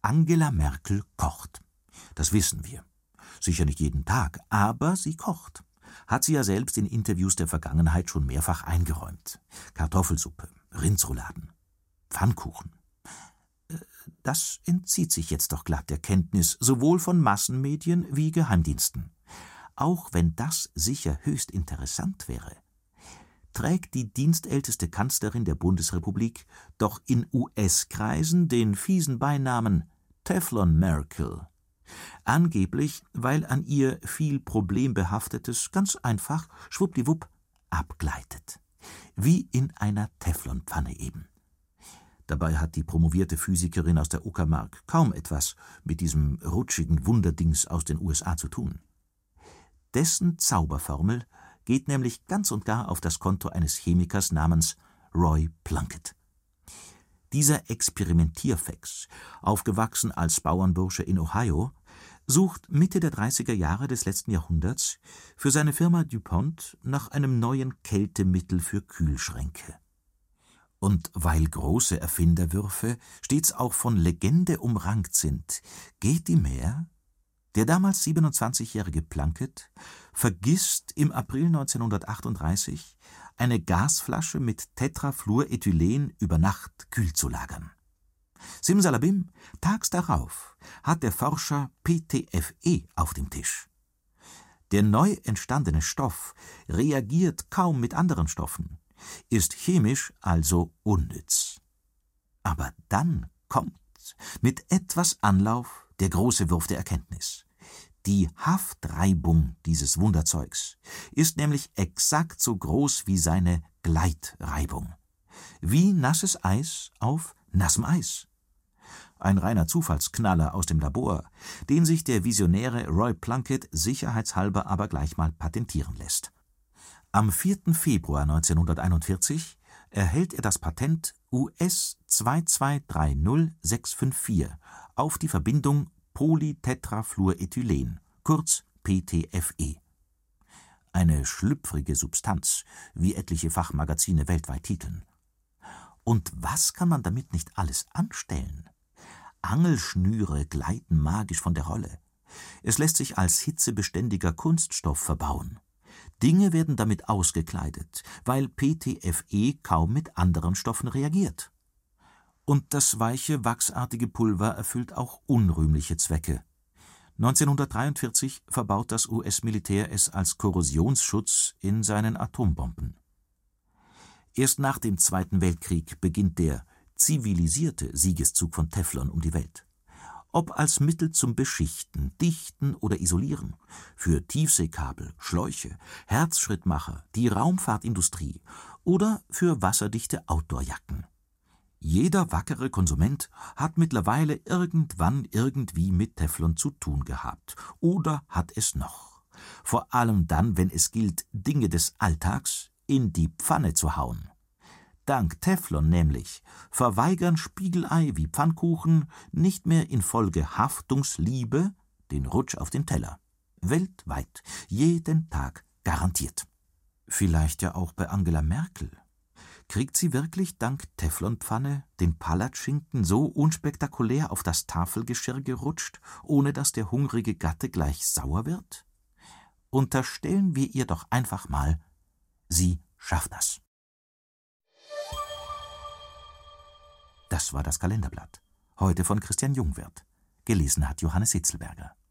Angela Merkel kocht. Das wissen wir. Sicher nicht jeden Tag, aber sie kocht. Hat sie ja selbst in Interviews der Vergangenheit schon mehrfach eingeräumt. Kartoffelsuppe, Rindsrouladen, Pfannkuchen. Das entzieht sich jetzt doch glatt der Kenntnis, sowohl von Massenmedien wie Geheimdiensten. Auch wenn das sicher höchst interessant wäre. Trägt die dienstälteste Kanzlerin der Bundesrepublik doch in US-Kreisen den fiesen Beinamen Teflon Merkel. Angeblich, weil an ihr viel Problembehaftetes ganz einfach, schwuppdiwupp, abgleitet. Wie in einer Teflonpfanne eben. Dabei hat die promovierte Physikerin aus der Uckermark kaum etwas mit diesem rutschigen Wunderdings aus den USA zu tun. Dessen Zauberformel geht nämlich ganz und gar auf das Konto eines Chemikers namens Roy Plunkett. Dieser Experimentierfex, aufgewachsen als Bauernbursche in Ohio, sucht Mitte der 30er Jahre des letzten Jahrhunderts für seine Firma DuPont nach einem neuen Kältemittel für Kühlschränke. Und weil große Erfinderwürfe stets auch von Legende umrankt sind, geht die mehr? Der damals 27-jährige Plunkett vergisst im April 1938 eine Gasflasche mit Tetrafluorethylen über Nacht kühl zu lagern. Simsalabim, tags darauf hat der Forscher PTFE auf dem Tisch. Der neu entstandene Stoff reagiert kaum mit anderen Stoffen, ist chemisch also unnütz. Aber dann kommt mit etwas Anlauf der große Wurf der Erkenntnis. Die Haftreibung dieses Wunderzeugs ist nämlich exakt so groß wie seine Gleitreibung. Wie nasses Eis auf nassem Eis. Ein reiner Zufallsknaller aus dem Labor, den sich der visionäre Roy Plunkett sicherheitshalber aber gleich mal patentieren lässt. Am 4. Februar 1941 erhält er das Patent US 2230654 auf die Verbindung Polytetrafluorethylen, kurz PTFE. Eine schlüpfrige Substanz, wie etliche Fachmagazine weltweit titeln. Und was kann man damit nicht alles anstellen? Angelschnüre gleiten magisch von der Rolle. Es lässt sich als hitzebeständiger Kunststoff verbauen. Dinge werden damit ausgekleidet, weil PTFE kaum mit anderen Stoffen reagiert. Und das weiche, wachsartige Pulver erfüllt auch unrühmliche Zwecke. 1943 verbaut das US-Militär es als Korrosionsschutz in seinen Atombomben. Erst nach dem Zweiten Weltkrieg beginnt der zivilisierte Siegeszug von Teflon um die Welt. Ob als Mittel zum Beschichten, Dichten oder Isolieren, für Tiefseekabel, Schläuche, Herzschrittmacher, die Raumfahrtindustrie oder für wasserdichte Outdoorjacken. Jeder wackere Konsument hat mittlerweile irgendwann irgendwie mit Teflon zu tun gehabt oder hat es noch. Vor allem dann, wenn es gilt, Dinge des Alltags in die Pfanne zu hauen. Dank Teflon nämlich verweigern Spiegelei wie Pfannkuchen nicht mehr infolge Haftungsliebe den Rutsch auf den Teller. Weltweit, jeden Tag garantiert. Vielleicht ja auch bei Angela Merkel. Kriegt sie wirklich dank Teflonpfanne den Palatschinken so unspektakulär auf das Tafelgeschirr gerutscht, ohne dass der hungrige Gatte gleich sauer wird? Unterstellen wir ihr doch einfach mal, sie schafft das. Das war das Kalenderblatt. Heute von Christian Jungwirth. Gelesen hat Johannes Hitzelberger.